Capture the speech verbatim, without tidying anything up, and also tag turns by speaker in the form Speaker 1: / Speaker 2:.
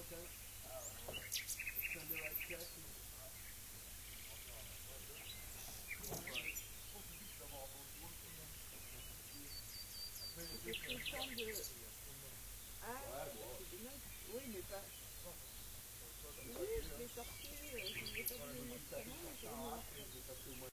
Speaker 1: Ah, c'est dommage. Oui, mais pas. Oui, je l'ai sorti, je ne l'ai pas donné médicament, mais j'ai